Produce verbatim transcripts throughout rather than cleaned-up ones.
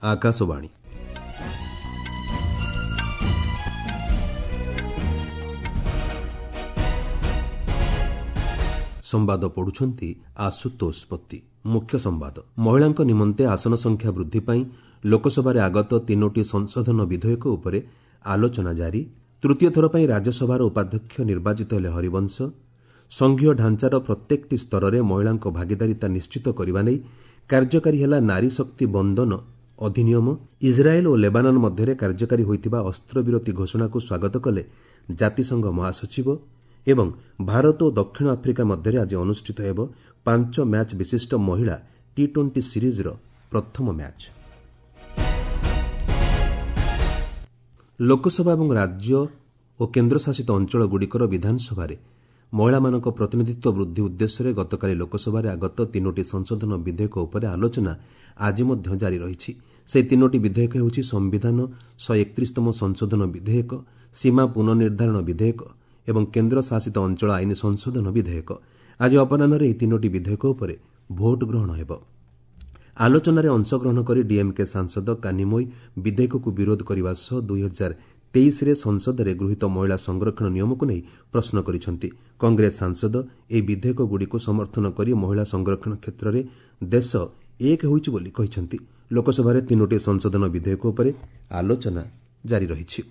आकाशवाणी संवाद पढ़ुछंती आशुतोष पति। मुख्य संवाद महिलांक निमंते आसन संख्या वृद्धि पाई लोकसभा आगत तीनोटी संशोधन विधेयक उपरे आलोचना जारी। तृतीय थर पाई राज्यसभार उपाध्यक्ष निर्वाचित हेले हरिवंश। संघीय ढांचार प्रत्येकटी स्तर महिलांक भागीदारिता निश्चित करने नहीं कार्यकारी हेला नारी शक्ति बंधन अधिनियम। इज्राएल और लेबानन मध्य कार्यकारी होइतिबा अस्त्रविरति घोषणा को स्वागत कले जातिसंघ महासचिव। एवं भारत और दक्षिण आफ्रिका मध्य आज अनुष्ठित हेब पांच मैच विशिष्ट महिला टी ट्वेंटी सीरीज प्रथम मैच। लोकसभा और राज्य और केन्द्रशासित अंचल गुड़िकर विधानसभा महिलाମାନଙ୍କ प्रतिनिधित्व वृद्धि उद्देश्य गतकाली लोकसभा आगत तीनोटी संशोधन विधेयक उपर आलोचना आज मध्य जारी रही। से तीनोटी विधेयक ହେଉଛି संविधान शहे एकतीसतम संशोधन विधेयक, सीमा पुनर्निर्धारण विधेयक एवं केन्द्र शासित अंचल आईन संशोधन विधेयक। आज अपराह्न ଏହି ତିନୋଟି विधेयक ଉପରେ ଭୋଟ ଗ୍ରହଣ ହେବ। ଆଲୋଚନାରେ ଅଂଶଗ୍ରହଣ କରି ଡିଏମ୍କେ ସାଂସଦ କାନିମୋଇ ବିଧେୟକକୁ ବିରୋଧ କରିବା ସହ ଦୁଇ ହଜାର ତେଇଶରେ ସଂସଦରେ ଗୃହୀତ ମହିଳା ସଂରକ୍ଷଣ ନିୟମକୁ ନେଇ ପ୍ରଶ୍ନ କରିଛନ୍ତି। କଂଗ୍ରେସ ସାଂସଦ ଏହି ବିଧେୟକଗୁଡ଼ିକୁ ସମର୍ଥନ କରି ମହିଳା ସଂରକ୍ଷଣ କ୍ଷେତ୍ରରେ ଦେଶ ଏକ ହୋଇଛି ବୋଲି କହିଛନ୍ତି। ଲୋକସଭାରେ ତିନୋଟି ସଂଶୋଧନ ବିଧେୟକ ଉପରେ ଆଲୋଚନା ଜାରି ରହିଛି।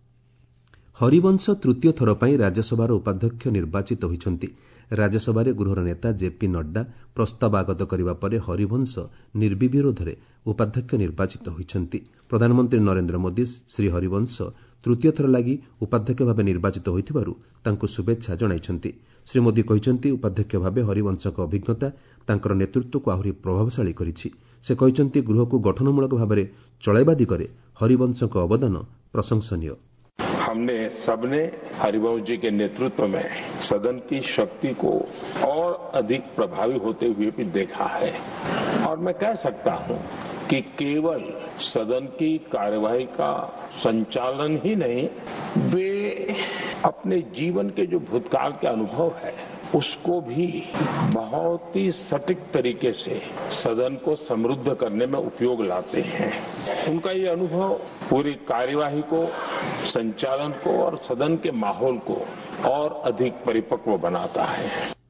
ହରିବଂଶ ତୃତୀୟ ଥର ପାଇଁ ରାଜ୍ୟସଭାର ଉପାଧ୍ୟକ୍ଷ ନିର୍ବାଚିତ ହୋଇଛନ୍ତି। ରାଜ୍ୟସଭାରେ ଗୃହର ନେତା ଜେପି ନଡ୍ଡା ପ୍ରସ୍ତାବ ଆଗତ କରିବା ପରେ ହରିବଂଶ ନିର୍ବିରୋଧରେ ଉପାଧ୍ୟକ୍ଷ ନିର୍ବାଚିତ ହୋଇଛନ୍ତି। ପ୍ରଧାନମନ୍ତ୍ରୀ ନରେନ୍ଦ୍ର ମୋଦି ଶ୍ରୀ ହରିବଂଶ ତୃତୀୟ ଥର ଲାଗି ଉପାଧ୍ୟକ୍ଷ ଭାବେ ନିର୍ବାଚିତ ହୋଇଥିବାରୁ ତାଙ୍କୁ ଶୁଭେଚ୍ଛା ଜଣାଇଛନ୍ତି। ଶ୍ରୀ ମୋଦି କହିଛନ୍ତି ଉପାଧ୍ୟକ୍ଷ ଭାବେ ହରିବଂଶଙ୍କ ଅଭିଜ୍ଞତା ତାଙ୍କର ନେତୃତ୍ୱକୁ ଆହୁରି ପ୍ରଭାବଶାଳୀ କରିଛି। ସେ କହିଛନ୍ତି ଗୃହକୁ ଗଠନମୂଳକ ଭାବରେ ଚଳାଇବା ଦିଗରେ ହରିବଂଶଙ୍କ ଅବଦାନ ପ୍ରଶଂସନୀୟ। हमने सबने हरिवंश जी के नेतृत्व में सदन की शक्ति को और अधिक प्रभावी होते हुए भी देखा है और मैं कह सकता हूं कि केवल सदन की कार्यवाही का संचालन ही नहीं, वे अपने जीवन के जो भूतकाल के अनुभव है उसको भी बहुत ही सटीक तरीके से सदन को समृद्ध करने में उपयोग लाते हैं। उनका ये अनुभव पूरी कार्यवाही को, संचालन को और सदन के माहौल को और अधिक परिपक्व बनाता है।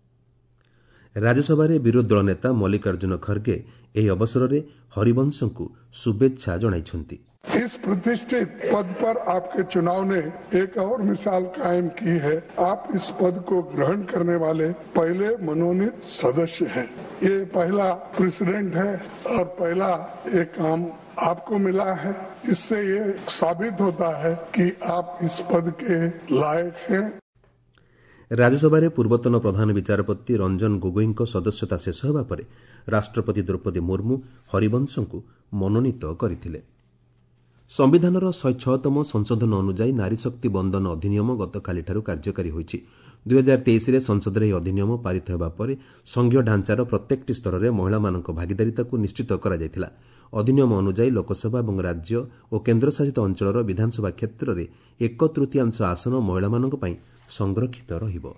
राज्यसभा विरोधी दल नेता मल्लिकार्जुन खड़गे ଏହି ଅବସରରେ हरिवंशଙ୍କୁ शुभेच्छा जणाइछन्ति। इस प्रतिष्ठित पद पर आपके चुनाव ने एक और मिसाल कायम की है। आप इस पद को ग्रहण करने वाले पहले मनोनीत सदस्य हैं। ये पहला प्रेसिडेंट है और पहला एक काम आपको मिला है। इससे ये साबित होता है कि आप इस पद के लायक हैं। राज्यसभा पूर्वतन प्रधान विचारपति रंजन गोगोईଙ୍କ सदस्यता शेष हेबा परे राष्ट्रपति द्रौपदी मुर्मू हरिवंशଙ୍କୁ मनोनीत କରିଥିଲେ। संविधानर शहे छतम संशोधन अनुଯାयी नारी शक्ति बंधन अधिनियम गतकालीଠାରୁ କାର୍ଯ୍ୟକାରୀ ହୋଇଛି। ଦୁଇ ହଜାର ତେଇଶରେ ସଂସଦରେ ଏହି ଅଧିନିୟମ ପାରିତ ହେବା ପରେ ସଂଘୀୟ ଢାଞ୍ଚାର ପ୍ରତ୍ୟେକଟି ସ୍ତରରେ ମହିଳାମାନଙ୍କ ଭାଗିଦାରିତାକୁ ନିଶ୍ଚିତ କରାଯାଇଥିଲା। ଅଧିନିୟମ ଅନୁଯାୟୀ ଲୋକସଭା ଏବଂ ରାଜ୍ୟ ଓ କେନ୍ଦ୍ରଶାସିତ ଅଞ୍ଚଳର ବିଧାନସଭା କ୍ଷେତ୍ରରେ ଏକ ତୃତୀୟାଂଶ ଆସନ ମହିଳାମାନଙ୍କ ପାଇଁ ସଂରକ୍ଷିତ ରହିବ।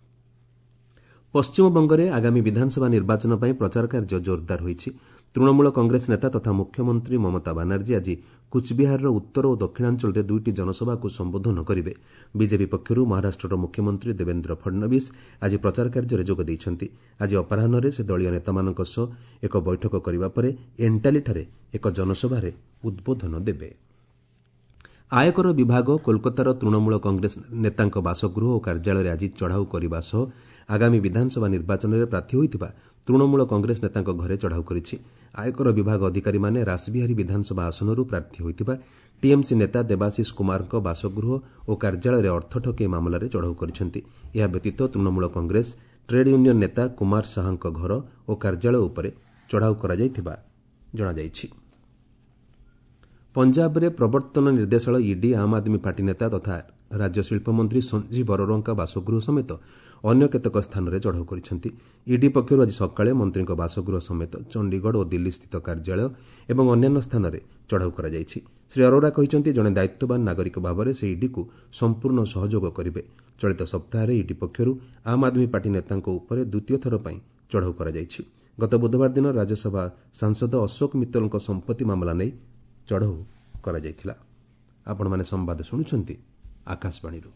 ପଶ୍ଚିମବଙ୍ଗରେ ଆଗାମୀ ବିଧାନସଭା ନିର୍ବାଚନ ପାଇଁ ପ୍ରଚାର କାର୍ଯ୍ୟ ଜୋରଦାର ହୋଇଛି। ତୃଣମୂଳ କଂଗ୍ରେସ ନେତା ତଥା ମୁଖ୍ୟମନ୍ତ୍ରୀ ମମତା ବାନାର୍ଜୀ ଆଜି କୁଚବିହାରର ଉତ୍ତର ଓ ଦକ୍ଷିଣାଞ୍ଚଳରେ ଦୁଇଟି ଜନସଭାକୁ ସମ୍ବୋଧନ କରିବେ। ବିଜେପି ପକ୍ଷରୁ ମହାରାଷ୍ଟ୍ରର ମୁଖ୍ୟମନ୍ତ୍ରୀ ଦେବେନ୍ଦ୍ର ଫଡ୍ନବୀସ ଆଜି ପ୍ରଚାର କାର୍ଯ୍ୟରେ ଯୋଗ ଦେଇଛନ୍ତି। ଆଜି ଅପରାହ୍ନରେ ସେ ଦଳୀୟ ନେତାମାନଙ୍କ ସହ ଏକ ବୈଠକ କରିବା ପରେ ଏଣ୍ଟାଲିଠାରେ ଏକ ଜନସଭାରେ ଉଦ୍ବୋଧନ ଦେବେ। ଆୟକର ବିଭାଗ କୋଲକାତାର ତୃଣମୂଳ କଂଗ୍ରେସ ନେତାଙ୍କ ବାସଗୃହ ଓ କାର୍ଯ୍ୟାଳୟରେ ଆଜି ଚଢ଼ାଉ କରିବା ସହ ଆଗାମୀ ବିଧାନସଭା ନିର୍ବାଚନରେ ପ୍ରାର୍ଥୀ ହୋଇଥିବା ତୃଣମୂଳ କଂଗ୍ରେସ ନେତାଙ୍କ ଘରେ ଚଢ଼ାଉ କରିଛି। ଆୟକର ବିଭାଗ ଅଧିକାରୀମାନେ ରାସବିହାରୀ ବିଧାନସଭା ଆସନରୁ ପ୍ରାର୍ଥୀ ହୋଇଥିବା ଟିଏମ୍ସି ନେତା ଦେବାଶିଷ କୁମାରଙ୍କ ବାସଗୃହ ଓ କାର୍ଯ୍ୟାଳୟରେ ଅର୍ଥ ଠକେଇ ମାମଲାରେ ଚଢ଼ାଉ କରିଛନ୍ତି। ଏହା ବ୍ୟତୀତ ତୃଣମୂଳ କଂଗ୍ରେସ ଟ୍ରେଡ୍ ୟୁନିୟନ ନେତା କୁମାର ଶାହାଙ୍କ ଘର ଓ କାର୍ଯ୍ୟାଳୟ ଉପରେ ଚଢ଼ାଉ କରାଯାଇଥିବା ଜଣାଯାଇଛି। ପଞ୍ଜାବରେ ପ୍ରବର୍ତ୍ତନ ନିର୍ଦ୍ଦେଶାଳୟ ଇଡି ଆମ୍ ଆଦମୀ ପାର୍ଟି ନେତା ତଥା ରାଜ୍ୟ ଶିଳ୍ପମନ୍ତ୍ରୀ ସଞ୍ଜୀବ ଅରୋରାଙ୍କ ବାସଗୃହ ସମେତ ଅନ୍ୟ କେତେକ ସ୍ଥାନରେ ଚଢ଼ାଉ କରିଛନ୍ତି। ଇଡି ପକ୍ଷରୁ ଆଜି ସକାଳେ ମନ୍ତ୍ରୀଙ୍କ ବାସଗୃହ ସମେତ ଚଣ୍ଡିଗଡ଼ ଓ ଦିଲ୍ଲୀସ୍ଥିତ କାର୍ଯ୍ୟାଳୟ ଏବଂ ଅନ୍ୟାନ୍ୟ ସ୍ଥାନରେ ଚଢ଼ାଉ କରାଯାଇଛି। ଶ୍ରୀ ଅରୋରା କହିଛନ୍ତି ଜଣେ ଦାୟିତ୍ୱବାନ ନାଗରିକ ଭାବରେ ସେ ଇଡିକୁ ସମ୍ପୂର୍ଣ୍ଣ ସହଯୋଗ କରିବେ। ଚଳିତ ସପ୍ତାହରେ ଇଡି ପକ୍ଷରୁ ଆମ୍ ଆଦମୀ ପାର୍ଟି ନେତାଙ୍କ ଉପରେ ଦ୍ୱିତୀୟ ଥର ପାଇଁ ଚଢ଼ାଉ କରାଯାଇଛି। ଗତ ବୁଧବାର ଦିନ ରାଜ୍ୟସଭା ସାଂସଦ ଅଶୋକ ମିତ୍ତଲଙ୍କ ସମ୍ପତ୍ତି ମାମଲା ନେଇ ଚଢ଼ଉ କରାଯାଇଥିଲା। ଆପଣମାନେ ସମ୍ବାଦ ଶୁଣୁଛନ୍ତି ଆକାଶବାଣୀରୁ।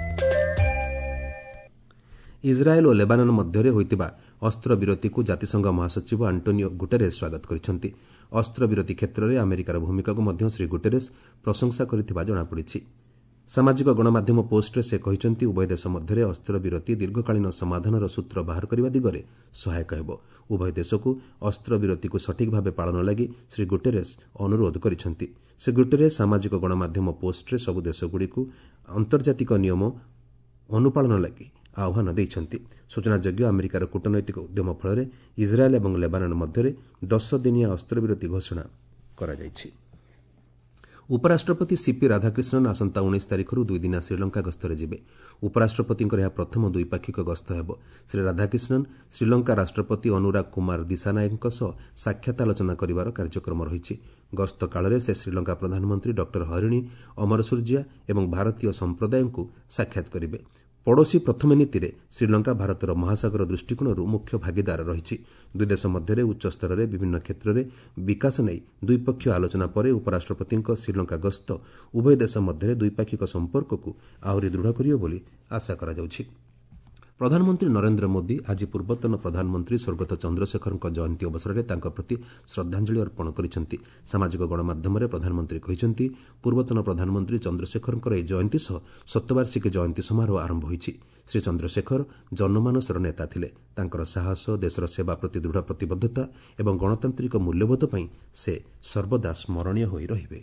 ଇସ୍ରାଏଲ୍ ଓ ଲେବାନନ ମଧ୍ୟରେ ହୋଇଥିବା ଅସ୍ତ୍ରବିରତିକୁ ଜାତିସଂଘ ମହାସଚିବ ଆଣ୍ଟୋନିଓ ଗୁଟେରେସ୍ ସ୍ୱାଗତ କରିଛନ୍ତି। ଅସ୍ତ୍ରବିରତି କ୍ଷେତ୍ରରେ ଆମେରିକାର ଭୂମିକାକୁ ମଧ୍ୟ ଶ୍ରୀ ଗୁଟେରେସ୍ ପ୍ରଶଂସା କରିଥିବା ଜଣାପଡ଼ିଛି। ସାମାଜିକ ଗଣମାଧ୍ୟମ ପୋଷ୍ଟରେ ସେ କହିଛନ୍ତି, ଉଭୟ ଦେଶ ମଧ୍ୟରେ ଅସ୍ତ୍ରବିରତି ଦୀର୍ଘକାଳୀନ ସମାଧାନର ସୂତ୍ର ବାହାର କରିବା ଦିଗରେ ସହାୟକ ହେବ। ଉଭୟ ଦେଶକୁ ଅସ୍ତ୍ରବିରତିକୁ ସଠିକ୍ ଭାବେ ପାଳନ ଲାଗି ଶ୍ରୀ ଗୁଟେରେସ୍ ଅନୁରୋଧ କରିଛନ୍ତି। ଶ୍ରୀ ଗୁଟେରେସ୍ ସାମାଜିକ ଗଣମାଧ୍ୟମ ପୋଷ୍ଟରେ ସବୁ ଦେଶଗୁଡ଼ିକୁ ଆନ୍ତର୍ଜାତିକ ନିୟମ ଅନୁପାଳନ ଲାଗି ଆହ୍ୱାନ ଦେଇଛନ୍ତି। ସୂଚନାଯୋଗ୍ୟ, ଆମେରିକାର କୂଟନୈତିକ ଉଦ୍ୟମ ଫଳରେ ଇସ୍ରାଏଲ୍ ଏବଂ ଲେବାନନ ମଧ୍ୟରେ ଦଶ ଦିନିଆ ଅସ୍ତ୍ରବିରତି ଘୋଷଣା କରାଯାଇଛି। ଉପରାଷ୍ଟ୍ରପତି ସିପି ରାଧାକ୍ରିଷ୍ଣନ୍ ଆସନ୍ତା ଉଣେଇଶ ତାରିଖରୁ ଦୁଇଦିନିଆ ଶ୍ରୀଲଙ୍କା ଗସ୍ତରେ ଯିବେ। ଉପରାଷ୍ଟ୍ରପତିଙ୍କର ଏହା ପ୍ରଥମ ଦ୍ୱିପାକ୍ଷିକ ଗସ୍ତ ହେବ। ଶ୍ରୀ ରାଧାକ୍ରିଷ୍ଣନ୍ ଶ୍ରୀଲଙ୍କା ରାଷ୍ଟ୍ରପତି ଅନୁରାଗ କୁମାର ଦିସାନାୟକଙ୍କ ସହ ସାକ୍ଷାତ ଆଲୋଚନା କରିବାର କାର୍ଯ୍ୟକ୍ରମ ରହିଛି। ଗସ୍ତ କାଳରେ ସେ ଶ୍ରୀଲଙ୍କା ପ୍ରଧାନମନ୍ତ୍ରୀ ଡକ୍ଟର ହରିଣୀ ଅମରସୂର୍ଯ୍ୟା ଏବଂ ଭାରତୀୟ ସମ୍ପ୍ରଦାୟଙ୍କୁ ସାକ୍ଷାତ କରିବେ। ପଡ଼ୋଶୀ ପ୍ରଥମେ ନୀତିରେ ଶ୍ରୀଲଙ୍କା ଭାରତର ମହାସାଗର ଦୃଷ୍ଟିକୋଣରୁ ମୁଖ୍ୟ ଭାଗିଦାର ରହିଛି। ଦୁଇ ଦେଶ ମଧ୍ୟରେ ଉଚ୍ଚସ୍ତରରେ ବିଭିନ୍ନ କ୍ଷେତ୍ରରେ ବିକାଶ ନେଇ ଦ୍ୱିପକ୍ଷୀୟ ଆଲୋଚନା ପରେ ଉପରାଷ୍ଟ୍ରପତିଙ୍କ ଶ୍ରୀଲଙ୍କା ଗସ୍ତ ଉଭୟ ଦେଶ ମଧ୍ୟରେ ଦ୍ୱିପାକ୍ଷିକ ସମ୍ପର୍କକୁ ଆହୁରି ଦୃଢ଼ କରିବ ବୋଲି ଆଶା କରାଯାଉଛି। ପ୍ରଧାନମନ୍ତ୍ରୀ ନରେନ୍ଦ୍ର ମୋଦି ଆଜି ପୂର୍ବତନ ପ୍ରଧାନମନ୍ତ୍ରୀ ସ୍ୱର୍ଗତ ଚନ୍ଦ୍ରଶେଖରଙ୍କ ଜୟନ୍ତୀ ଅବସରରେ ତାଙ୍କ ପ୍ରତି ଶ୍ରଦ୍ଧାଞ୍ଜଳି ଅର୍ପଣ କରିଛନ୍ତି। ସାମାଜିକ ଗଣମାଧ୍ୟମରେ ପ୍ରଧାନମନ୍ତ୍ରୀ କହିଛନ୍ତି, ପୂର୍ବତନ ପ୍ରଧାନମନ୍ତ୍ରୀ ଚନ୍ଦ୍ରଶେଖରଙ୍କର ଏହି ଜୟନ୍ତୀ ସହ ଶତବାର୍ଷିକୀ ଜୟନ୍ତୀ ସମାରୋହ ଆରମ୍ଭ ହୋଇଛି। ଶ୍ରୀ ଚନ୍ଦ୍ରଶେଖର ଜନମାନସର ନେତା ଥିଲେ। ତାଙ୍କର ସାହସ, ଦେଶର ସେବା ପ୍ରତି ଦୃଢ଼ ପ୍ରତିବଦ୍ଧତା ଏବଂ ଗଣତାନ୍ତ୍ରିକ ମୂଲ୍ୟବୋଧ ପାଇଁ ସେ ସର୍ବଦା ସ୍ମରଣୀୟ ହୋଇ ରହିବେ।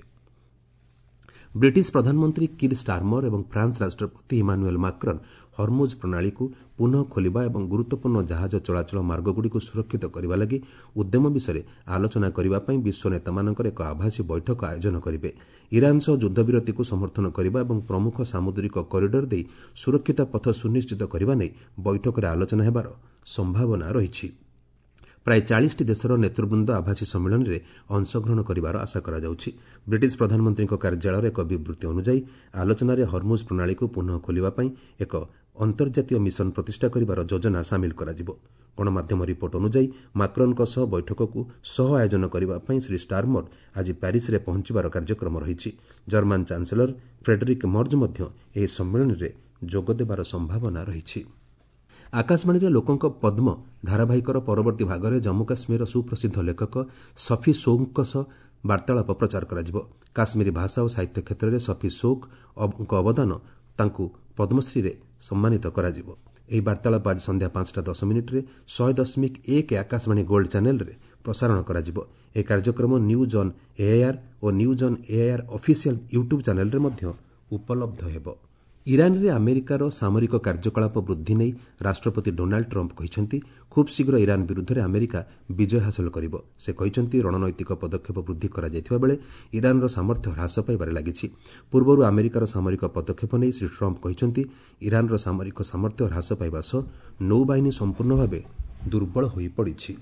ବ୍ରିଟିଶ ପ୍ରଧାନମନ୍ତ୍ରୀ କିର୍ ଷ୍ଟାରମର ଏବଂ ଫ୍ରାନ୍ସ ରାଷ୍ଟ୍ରପତି ଇମାନୁଏଲ୍ ମାକ୍ରନ୍ ହର୍ମୁଜ୍ ପ୍ରଣାଳୀକୁ ପୁନଃ ଖୋଲିବା ଏବଂ ଗୁରୁତ୍ୱପୂର୍ଣ୍ଣ ଜାହାଜ ଚଳାଚଳ ମାର୍ଗଗୁଡ଼ିକୁ ସୁରକ୍ଷିତ କରିବା ଲାଗି ଉଦ୍ୟମ ବିଷୟରେ ଆଲୋଚନା କରିବା ପାଇଁ ବିଶ୍ୱ ନେତାମାନଙ୍କର ଏକ ଆଭାସୀ ବୈଠକ ଆୟୋଜନ କରିବେ। ଇରାନ୍ ସହ ଯୁଦ୍ଧବିରତିକୁ ସମର୍ଥନ କରିବା ଏବଂ ପ୍ରମୁଖ ସାମୁଦ୍ରିକ କରିଡର ଦେଇ ସୁରକ୍ଷିତ ପଥ ସୁନିଶ୍ଚିତ କରିବା ନେଇ ବୈଠକରେ ଆଲୋଚନା ହେବାର ସମ୍ଭାବନା ରହିଛି। ପ୍ରାୟ ଚାଳିଶଟି ଦେଶର ନେତୃବୃନ୍ଦ ଆଭାସୀ ସମ୍ମିଳନୀରେ ଅଂଶଗ୍ରହଣ କରିବାର ଆଶା କରାଯାଉଛି। ବ୍ରିଟିଶ ପ୍ରଧାନମନ୍ତ୍ରୀଙ୍କ କାର୍ଯ୍ୟାଳୟର ଏକ ବିବୃତ୍ତି ଅନୁଯାୟୀ ଆଲୋଚନାରେ ହର୍ମୁଜ୍ ପ୍ରଣାଳୀକୁ ପୁନଃ ଖୋଲିବା ପାଇଁ ଏକ ଅନ୍ତର୍ଜାତୀୟ ମିଶନ ପ୍ରତିଷ୍ଠା କରିବାର ଯୋଜନା ସାମିଲ କରାଯିବ। ଗଣମାଧ୍ୟମ ରିପୋର୍ଟ ଅନୁଯାୟୀ ମାକ୍ରନ୍ଙ୍କ ସହ ବୈଠକକୁ ସହ ଆୟୋଜନ କରିବା ପାଇଁ ଶ୍ରୀ ଷ୍ଟାରମର ଆଜି ପ୍ୟାରିସ୍ରେ ପହଞ୍ଚିବାର କାର୍ଯ୍ୟକ୍ରମ ରହିଛି। ଜର୍ମାନ ଚାନ୍ସେଲର ଫ୍ରେଡରିକ୍ ମର୍ଜ ମଧ୍ୟ ଏହି ସମ୍ମିଳନୀରେ ଯୋଗଦେବାର ସମ୍ଭାବନା ରହିଛି। ଆକାଶବାଣୀରେ ଲୋକଙ୍କ ପଦ୍ମ ଧାରାବାହିକର ପରବର୍ତ୍ତୀ ଭାଗରେ ଜମ୍ମୁ କାଶ୍ମୀରର ସୁପ୍ରସିଦ୍ଧ ଲେଖକ ସଫି ସୋଗ୍ଙ୍କ ସହ ବାର୍ତ୍ତାଳାପ ପ୍ରଚାର କରାଯିବ। କାଶ୍ମୀରୀ ଭାଷା ଓ ସାହିତ୍ୟ କ୍ଷେତ୍ରରେ ସଫି ସୋଗ୍ଙ୍କ ଅବଦାନ ତାଙ୍କୁ ପଦ୍ମଶ୍ରୀରେ ସମ୍ମାନିତ କରାଯିବ। ଏହି ବାର୍ତ୍ତାଳାପ ଆଜି ସନ୍ଧ୍ୟା ପାଞ୍ଚଟା ଦଶ ମିନିଟ୍ରେ ଶହେ ଦଶମିକ ଏକ ଆକାଶବାଣୀ ଗୋଲ୍ଡ ଚ୍ୟାନେଲ୍ରେ ପ୍ରସାରଣ କରାଯିବ। ଏହି କାର୍ଯ୍ୟକ୍ରମ ନ୍ୟୁଜ୍ ଅନ୍ ଏଆଇଆର୍ ଓ news on AIR official YouTube ଚ୍ୟାନେଲ୍ରେ ମଧ୍ୟ ଉପଲବ୍ଧ ହେବ। ଇରାନରେ ଆମେରିକାର ସାମରିକ କାର୍ଯ୍ୟକଳାପ ବୃଦ୍ଧି ନେଇ ରାଷ୍ଟ୍ରପତି ଡୋନାଲ୍ଡ ଟ୍ରମ୍ପ କହିଛନ୍ତି, ଖୁବ୍ ଶୀଘ୍ର ଇରାନ ବିରୁଦ୍ଧରେ ଆମେରିକା ବିଜୟ ହାସଲ କରିବ। ସେ କହିଛନ୍ତି, ରଣନୈତିକ ପଦକ୍ଷେପ ବୃଦ୍ଧି କରାଯାଇଥିବା ବେଳେ ଇରାନର ସାମର୍ଥ୍ୟ ହ୍ରାସ ପାଇବାରେ ଲାଗିଛି। ପୂର୍ବରୁ ଆମେରିକାର ସାମରିକ ପଦକ୍ଷେପ ନେଇ ଶ୍ରୀ ଟ୍ରମ୍ପ କହିଛନ୍ତି, ଇରାନର ସାମରିକ ସାମର୍ଥ୍ୟ ହ୍ରାସ ପାଇବା ସହ ନୌବାହିନୀ ସମ୍ପୂର୍ଣ୍ଣ ଭାବେ ଦୁର୍ବଳ ହୋଇପଡ଼ିଛି।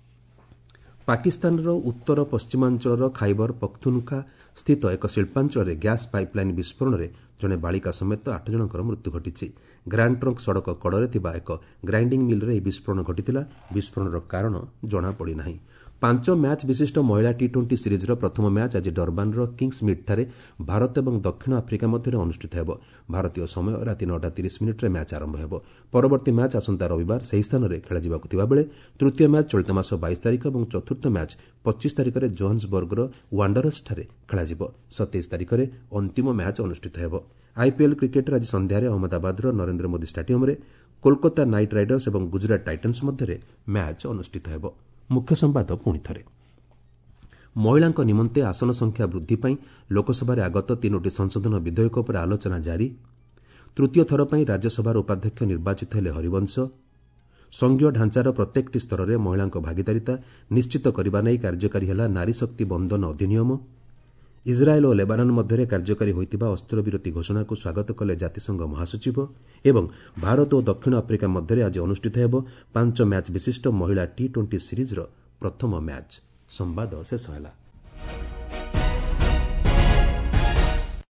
ପାକିସ୍ତାନର ଉତ୍ତର ପଶ୍ଚିମାଞ୍ଚଳର ଖାଇବର ପଖ୍ତୁନ୍ଖା ସ୍ଥିତ ଏକ ଶିଳ୍ପାଞ୍ଚଳରେ ଗ୍ୟାସ୍ ପାଇପ୍ଲାଇନ୍ ବିସ୍ଫୋରଣରେ ଜଣେ ବାଳିକା ସମେତ ଆଠ ଜଣଙ୍କର ମୃତ୍ୟୁ ଘଟିଛି। ଗ୍ରାଣ୍ଡ ଟ୍ରଙ୍କ ସଡ଼କ କଡ଼ରେ ଥିବା ଏକ ଗ୍ରାଇଣ୍ଡିଂ ମିଲ୍ରେ ଏହି ବିସ୍ଫୋରଣ ଘଟିଥିଲା। ବିସ୍ଫୋରଣର କାରଣ ଜଣାପଡ଼ିନାହିଁ। ପାଞ୍ଚ ମ୍ୟାଚ୍ ବିଶିଷ୍ଟ ମହିଳା ଟି ଟ୍ୱେଣ୍ଟି ସିରିଜ୍ର ପ୍ରଥମ ମ୍ୟାଚ୍ ଆଜି ଡରବାନ୍ର କିଙ୍ଗ୍ସମିଡ୍ଠାରେ ଭାରତ ଏବଂ ଦକ୍ଷିଣ ଆଫ୍ରିକା ମଧ୍ୟରେ ଅନୁଷ୍ଠିତ ହେବ। ଭାରତୀୟ ସମୟ ରାତି ନଅଟା ତିରିଶ ମିନିଟ୍ରେ ମ୍ୟାଚ୍ ଆରମ୍ଭ ହେବ। ପରବର୍ତ୍ତୀ ମ୍ୟାଚ୍ ଆସନ୍ତା ରବିବାର ସେହି ସ୍ଥାନରେ ଖେଳାଯିବାକୁ ଥିବାବେଳେ ତୃତୀୟ ମ୍ୟାଚ୍ ଚଳିତ ମାସ ବାଇଶ ତାରିଖ ଏବଂ ଚତୁର୍ଥ ମ୍ୟାଚ୍ ପଚିଶ ତାରିଖରେ ଜୋହାନ୍ସବର୍ଗର ୱାଣ୍ଡରର୍ସଠାରେ ଖେଳାଯିବ। ସତେଇଶ ତାରିଖରେ ଅନ୍ତିମ ମ୍ୟାଚ୍ ଅନୁଷ୍ଠିତ ହେବ। ଆଇପିଏଲ୍ କ୍ରିକେଟରେ ଆଜି ସନ୍ଧ୍ୟାରେ ଅହମ୍ମଦାବାଦର ନରେନ୍ଦ୍ର ମୋଦି ଷ୍ଟାଡିୟମ୍ରେ କୋଲକାତା ନାଇଟ୍ ରାଇଡର୍ସ ଏବଂ ଗୁଜରାଟ ଟାଇଟନ୍ସ ମଧ୍ୟରେ ମ୍ୟାଚ୍ ଅନୁଷ୍ଠିତ ହେବ। ମୁଖ୍ୟ ସମ୍ବାଦ ପୁଣି ଥରେ। ମହିଳାଙ୍କ ନିମନ୍ତେ ଆସନ ସଂଖ୍ୟା ବୃଦ୍ଧି ପାଇଁ ଲୋକସଭାରେ ଆଗତ ତିନୋଟି ସଂଶୋଧନ ବିଧେୟକ ଉପରେ ଆଲୋଚନା ଜାରି। ତୃତୀୟ ଥର ପାଇଁ ରାଜ୍ୟସଭାର ଉପାଧ୍ୟକ୍ଷ ନିର୍ବାଚିତ ହେଲେ ହରିବଂଶ। ସଂଘୀୟ ଢାଞ୍ଚାର ପ୍ରତ୍ୟେକଟି ସ୍ତରରେ ମହିଳାଙ୍କ ଭାଗିଦାରିତା ନିଶ୍ଚିତ କରିବା ନେଇ କାର୍ଯ୍ୟକାରୀ ହେଲା ନାରୀ ଶକ୍ତି ବନ୍ଦନ ଅଧିନିୟମ। ଇସ୍ରାଏଲ୍ ଓ ଲେବାନନ ମଧ୍ୟରେ କାର୍ଯ୍ୟକାରୀ ହୋଇଥିବା ଅସ୍ତ୍ରବିରତି ଘୋଷଣାକୁ ସ୍ୱାଗତ କଲେ ଜାତିସଂଘ ମହାସଚିବ ଏବଂ ଭାରତ ଓ ଦକ୍ଷିଣ ଆଫ୍ରିକା ମଧ୍ୟରେ ଆଜି ଅନୁଷ୍ଠିତ ହେବ ପାଞ୍ଚ ମ୍ୟାଚ୍ ବିଶିଷ୍ଟ ମହିଳା ଟି ଟ୍ୱେଣ୍ଟି ସିରିଜ୍ର ପ୍ରଥମ ମ୍ୟାଚ୍। ସମ୍ବାଦ ଶେଷ ହେଲା।